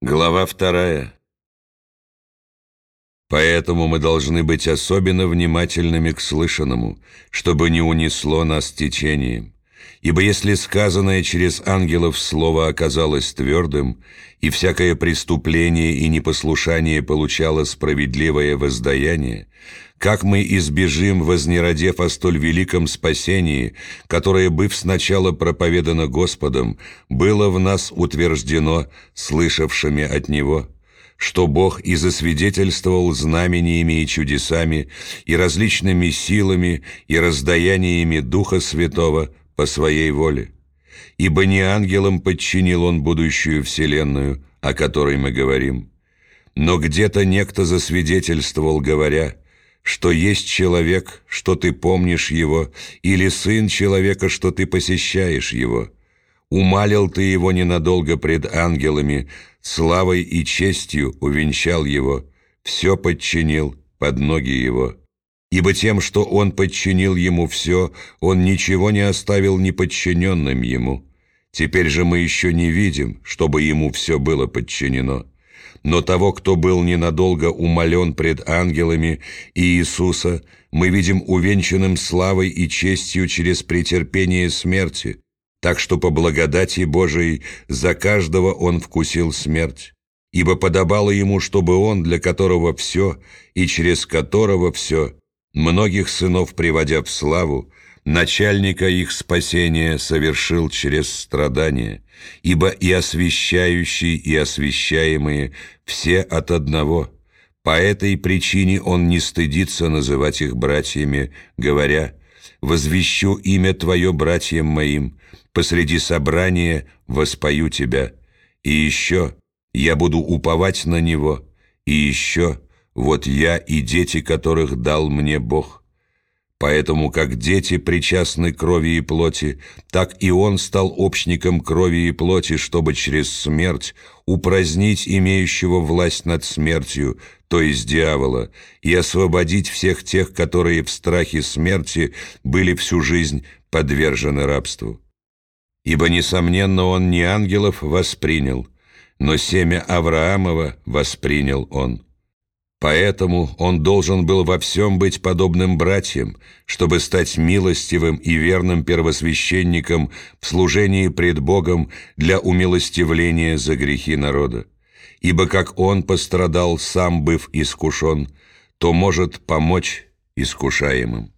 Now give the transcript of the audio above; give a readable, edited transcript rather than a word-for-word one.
Глава 2. Поэтому мы должны быть особенно внимательными к слышанному, чтобы не унесло нас течением. Ибо если сказанное через ангелов слово оказалось твердым, и всякое преступление и непослушание получало справедливое воздаяние, как мы избежим, вознеродев о столь великом спасении, которое, быв сначала проповедано Господом, было в нас утверждено слышавшими от Него, что Бог и засвидетельствовал знамениями и чудесами, и различными силами, и раздаяниями Духа Святого по Своей воле. Ибо не ангелам подчинил Он будущую вселенную, о которой мы говорим. Но где-то некто засвидетельствовал, говоря, что есть человек, что ты помнишь его, или сын человека, что ты посещаешь его. Умалил ты его ненадолго пред ангелами, славой и честью увенчал его, все подчинил под ноги его. Ибо тем, что он подчинил ему все, он ничего не оставил неподчиненным ему. Теперь же мы еще не видим, чтобы ему все было подчинено. Но того, кто был ненадолго умален пред ангелами, и Иисуса, мы видим увенчанным славой и честью через претерпение смерти, так что по благодати Божией за каждого Он вкусил смерть. Ибо подобало Ему, чтобы Он, для которого все, и через которого все, многих сынов приводя в славу, начальника их спасения совершил через страдания, ибо и освящающий, и освящаемые все от одного. По этой причине Он не стыдится называть их братьями, говоря: «Возвещу имя Твое братьям моим, посреди собрания воспою Тебя, и еще я буду уповать на Него, и еще вот я и дети, которых дал мне Бог». Поэтому, как дети причастны крови и плоти, так и Он стал общником крови и плоти, чтобы через смерть упразднить имеющего власть над смертью, то есть дьявола, и освободить всех тех, которые в страхе смерти были всю жизнь подвержены рабству. Ибо, несомненно, Он не ангелов воспринял, но семя Авраамова воспринял Он. Поэтому Он должен был во всем быть подобным братьям, чтобы стать милостивым и верным первосвященником в служении пред Богом для умилостивления за грехи народа. Ибо как Он пострадал, сам быв искушен, то может помочь искушаемым.